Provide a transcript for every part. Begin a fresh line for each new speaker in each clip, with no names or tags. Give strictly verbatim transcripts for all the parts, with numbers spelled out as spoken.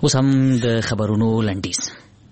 اوس هم د خبرونو لنډیز.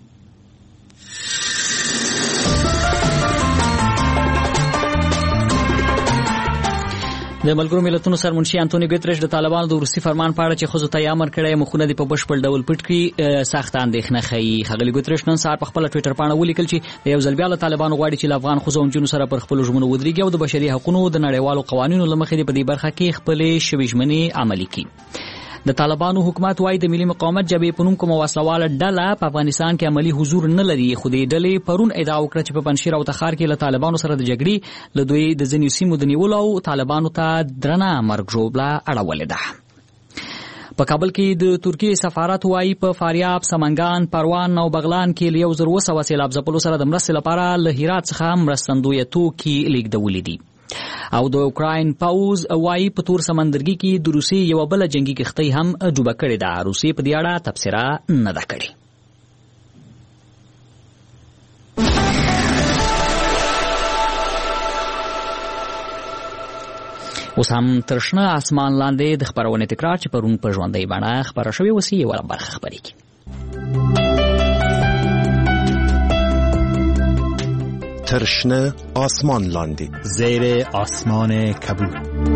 د ملګرو ملتونو سرمنشي انټونی ګوتریش د طالبانو د وروستي فرمان په اړه چې ښځو ته یې امر کړی مخونه دې په بشپړ ډول پټ کړي سخته اندېښنه ښیي. ښاغلي ګوتریش نن سهار په خپله ټویټر پاڼه ولیکل چې د یو ځل بیا له طالبانو غواړي چې له افغان ښځو او نجونو سره پر خپلو ژمنو ودرېږي او د بشري حقونو د نړیوالو قوانینو له مخې دې په دې برخه کې خپلې شوې ژمنې عملي کړي. د طالبانو حکومت وايي د ملي مقاومت جبهې په نوم کومه وسلواله ډله په افغانستان کې عملي حضور نه لري، خو دې ډلې پرون ادعا وکړه چې په پنجشیر او تخار کې له طالبانو سره د جګړې له دوی د ځینو سیمو د نیولو او طالبانو ته درنه مرګ ژوبله اړولې ده. په کابل کې د ترکیې سفارت وايي په فاریاب، سمنګان، پروان او بغلان کې له یو زر اوه سوه سیلاب ځپلو سره د مرستې لپاره له هرات څخه مرستندویه توکي لیږدولي دي. او د اوکراین پوځ وايي په تور سمندرګي کې د روسیې یوه بله جنګي کښتۍ هم ډوبه کړې ده. روسیې په دې اړه تبصره نه ده کړې. اوس هم تر شنه اسمان لاندې د خپرونې تکرار چې پرون په ژوندۍ بڼه خپره شوې وه یوه برخه خپرې کړي.
ترشنه آسمان لاندی
زیر آسمان کبود.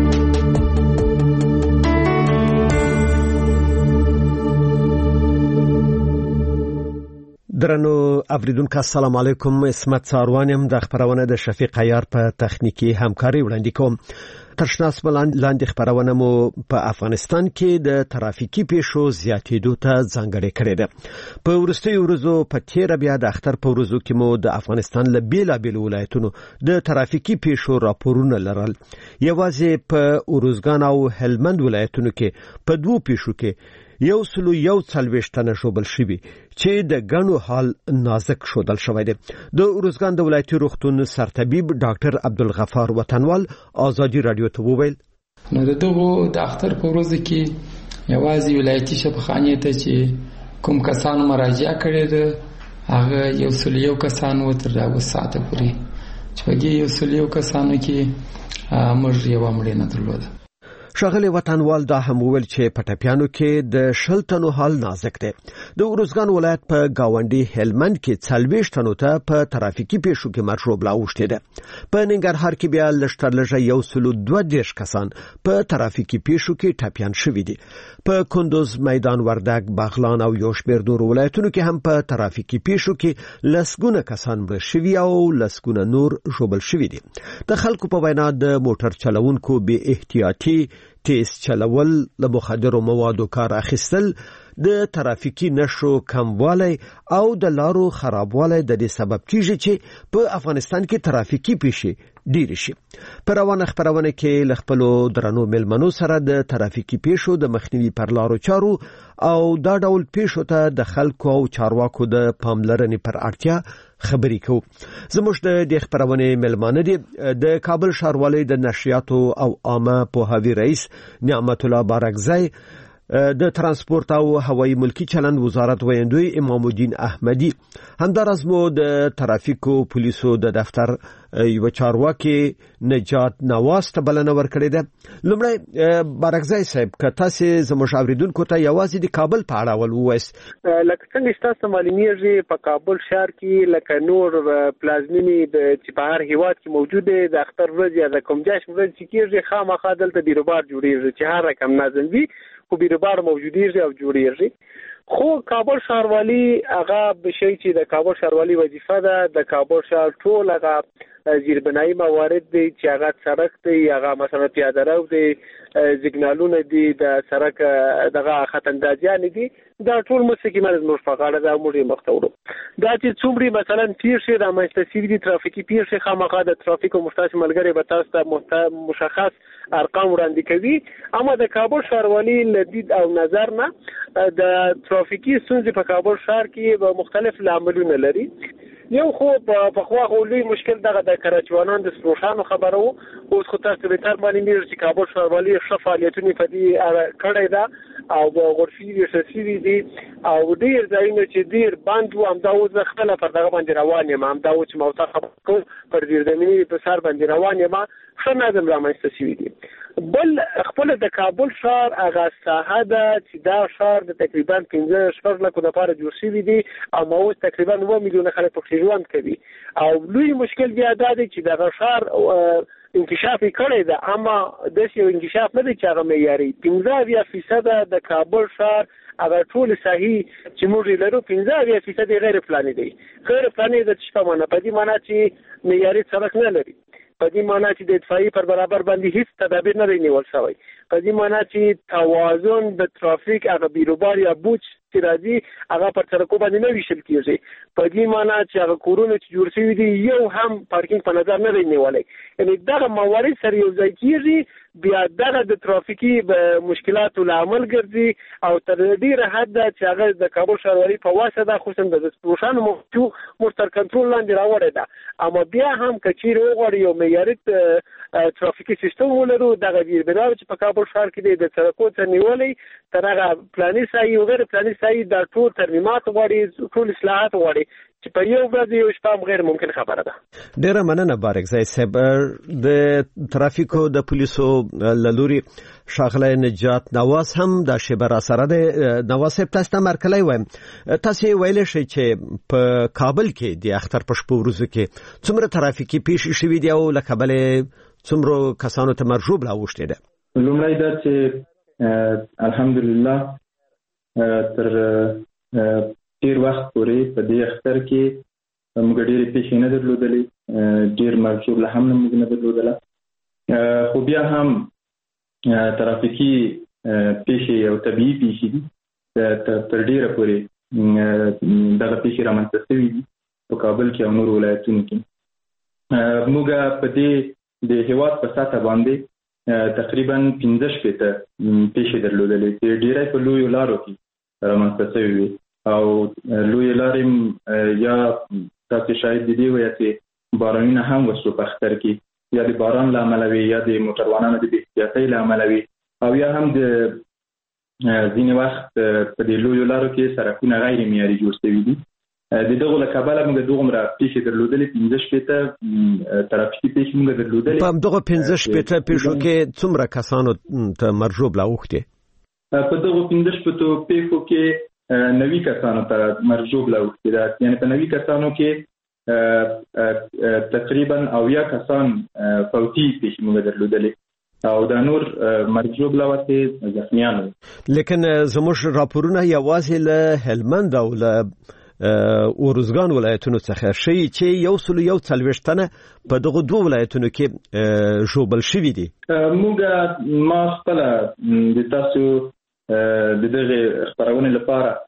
درنو اوریدونکو السلام علیکم. اسمت ساروانم د خبرونه د شفیق عیار په تخنیکی همکاري وړاندې کوم. ترشنه اسمان لاندې خبرونه مو په افغانستان کې د ترافیکي پیښو زیاتېدو ته ځانګړې کړې ده. په وروستیو ورځو په تیر بیا د اختر په ورځو کې مو د افغانستان له بیلابیلو ولایتونو د ترافیکي پیښو راپورونه لرل. یوازې په اروزګان او هلمند ولایتونو کې په دوه پیښو کې یو سلو یو څلوېښت تنه ژوبل شوي چې د ګڼو حال نازک ښودل شوی دی. د اروزګان د ولایتي روغتون سرطبیب ډاکټر عبدالغفار وطنوال آزادي رادیو ته وویل
نو دغه د اختر په ورځ کې یوازې ولایتي شفاخانې ته چې کوم کسان مراجعه کړې ده هغه یو سلو یو کسان و تر اوس ساعته پورې چې په دې یو سلو یو کسانو کې موږ یوه مړینه درلوده.
ښاغلی وطنوال دا هم وویل چې په ټپیانو کې د شل تنو حال نازک دی. د اروزګان ولایت په گاونډي هلمند کې څلوېښت تنو ته په ترافیکي پیښو کې مرګ ژوبله اوښتې ده. په ننګرهار کې بیا لږ تر لږه یو سلو دوه دېرش کسان په ترافیکي پیښو کې ټپیان شوي دي. په کندوز، میدان وردګ، بغلان او یو شمېر نورو ولایتونو کې هم په ترافیکي پیښو کې لسګونه کسان مړه شوي او لسګونه نور ژوبل شوي دي. د خلکو په وینا د موټر چلوونکو بې احتیاطي، تیز چلول، له مخدرو موادو کار اخیستل، د ترافیکي نښو کموالی او د لارو خرابوالی د دې سبب کیږي چې په افغانستان کې ترافیکي پیښې ډېرې شي. په روانه خبرونه کې له خپلو درنو مېلمنو سره د ترافیکي پیښو د مخنیوي پر لارو چارو او دا ډول پیښو ته د خلکو او چارواکو د پاملرنې پر اړتیا خبرې کوو. زموږ د دې خبرونې مېلمانه دي د کابل ښاروالۍ د نشریاتو او عامه پوهاوي رئیس نعمت الله بارکزی، د ترانسپورت او هوایي ملکی چلند وزارت ویندوی امام الدین احمدی، همداراز مو د ترافیکو پولیسو د دفتر یو چارواکي نجات نواز ته بلنه ورکړې ده. لومړی بارکزی صاحب که تاسو زموږ اوریدونکو ته یوازې د کابل په اړه ول ووایاست.
لکه څنګه چې تاسو معلومیږي په کابل ښار کې لکه نور پلازمینې د چې په هر هیواد کې موجود دی د اختر ورځ یا د کوم جشن ورځ چې کېږي خامخا دلته بیروبار جوړېږي چې هر رقم نظم وي خو بیروبار موجودېږي او جوړېږي. خو کابل ښاروالي هغه بشي چې د کابل ښاروالي وظیفه ده د کابل ښار ټول هغه زیربنایي موارد دی چې هغه سړک دی، هغه مثلا پیاده رو دی، سیګنالونه دي، د سړک دغه ختمندازیان دي، دا ټول مسکه مرز نور په غاړه دا موږ مختورو. دا چې څومره مثلا پیښې رامنځته شوي دي ترافیکي پیښې خامخا د ترافیک او مختص ملګری به تاسو ته مشخص ارقام وړاندې کوي. اما د کابل ښاروالي لدید او نظر نه د ترافیکي ستونزې په کابل ښار کې مختلف لاملونه لري. یو خو په خوا خو لوی مشکل دغه د کراچوانان د سروشانو خبره وو. اوس خو تاسو به تر باندې مېږي چې کابل ښاروالي ښه فعالیتونه په دې کړی ده او غرفي رسېدي دي او ډېر ځایونه چې ډېر بند وو همدا اوس زه خپله پر دغه باندې روان یم، همدا اوس چې موته خبره کوم پر زیرزمیني په سر باندې روان یم، ښه نظم رامنځته شوي دي. بل خپل د کابل ښار هغه ساحه ده چې دا ښار د تقریبا پنځه شپږ لکو لپاره جوړ شوی دی او موږ تقریبا اوه میلیونه خلک پکې ژوند کوي او لوی مشکل بیا دا دی چې دغه ښار انکشاف کړی ده اما داسې یو انکشاف نه دی چې هغه معیاري پنځه اویا فیصده د کابل ښار هغه ټول صحیح چې موږ لرو پنځه اویا فیصد غیر پلاني دی غیر پلاني د څه په معنا په دې معنا چې معیاري سړک نه لري په دې معنا چې د اطفائي پر برابر باندې هیڅ تدابیر نه نیول شوی په دې معنا چې توازن د ترافیک هغه بیروبار یا بوج چې راځي هغه پر سړکو باندې نه ویشل کیږي په دې معنا چې هغه کورونه چې جوړ شوي دي یو هم پارکینګ په نظر نه نیولای یعنی دغه موارد سره یو ځای کیږي بیا دغه د ترافیکي مشکلاتو لامل ګرځي او تر ډیره حد چې هغه د کابل ښاروالۍ په واسطه د خصوصا د سپوشانو مو تر کنټرول لاندې راوړی ده اما بیا هم کچیر وغوړي یو معیاري ترافیکي سیستم ولرو دغه دی بنا چې په کابل ښار کې د سړکو څخه نیولې تر هغه پلاني سایي او غیر پلاني سایي د ټول ترمیمات غواړي ټول اصلاحات غواړي چې په یو ورځ یو شپه غیر ممکن خبره ده.
ډیره مننه بارکزی صاحب. د ترافیکو د پولیسو لوري شاغله نجات نواز هم د شبر سره د نواز صاحب تاسو ته مرکلای وایم تاسو ویل شئ چې په کابل کې د اختر پښپو ورځو کې څومره ترافیکي پیښې شوې دي او لکبل څومره کسانو ته مرجوب لا وشته ده.
لومړی دا چې الحمدلله تر ډیر وخت پورې په دې اختر کې موږ ډېرې پیښې نه درلودلې ډېر مرجوب له هم موږ نه درلودله خو بیا هم ترافیکي پیښې او طبیعي پیښې دي تر ډیره پورې دغه پیښې رامنځته شوي دي په کابل کې او نورو ولایتونو کې. موږ په دې د هېواد په سطحه باندې تقریبا پنځه شپېته پیښې درلودلې چې ډېری په لویو لارو کې رامنځته شوي وي او لوی لارې یا تاسو شاید د دې وایي چې بارانونه هم وشو په اختر کې یا د باران له امله وي یا د موټروانانو د بې احتیاطۍ له امله وي او یا هم د ځینې وخت په دې لویو لارو کې سړکونه غیر معیاري جوړ شوي دي. د دغو له کبله موږ دومره پیښې درلودلې پنځه شپېته ترافیکي پیښې موږ درلودلې.
په دغو پنځه شپېته پیښو کې څومره کسانو ته مرجوب لا اوښتې؟
په دغو پنځه شپېتو پیښو کې نوي کسانو ته مرجوب لا اوښتې ده یعنې په نوي کسانو کې تقریبا اویا کسان فوتي پیښې موږ درلودلې او دا نور مرجوب لا ورته زخمیان وو.
لیکن زموږ راپورونه یوازې له هلمند او له ورزګان ولایتونو څخه شي چې یو سل یو څلوېښت تنه په دغه دوه ولایتونو کې ژوبل شوي دي.
موږ ما خپله د تاسو د دغه خبرونه لپاره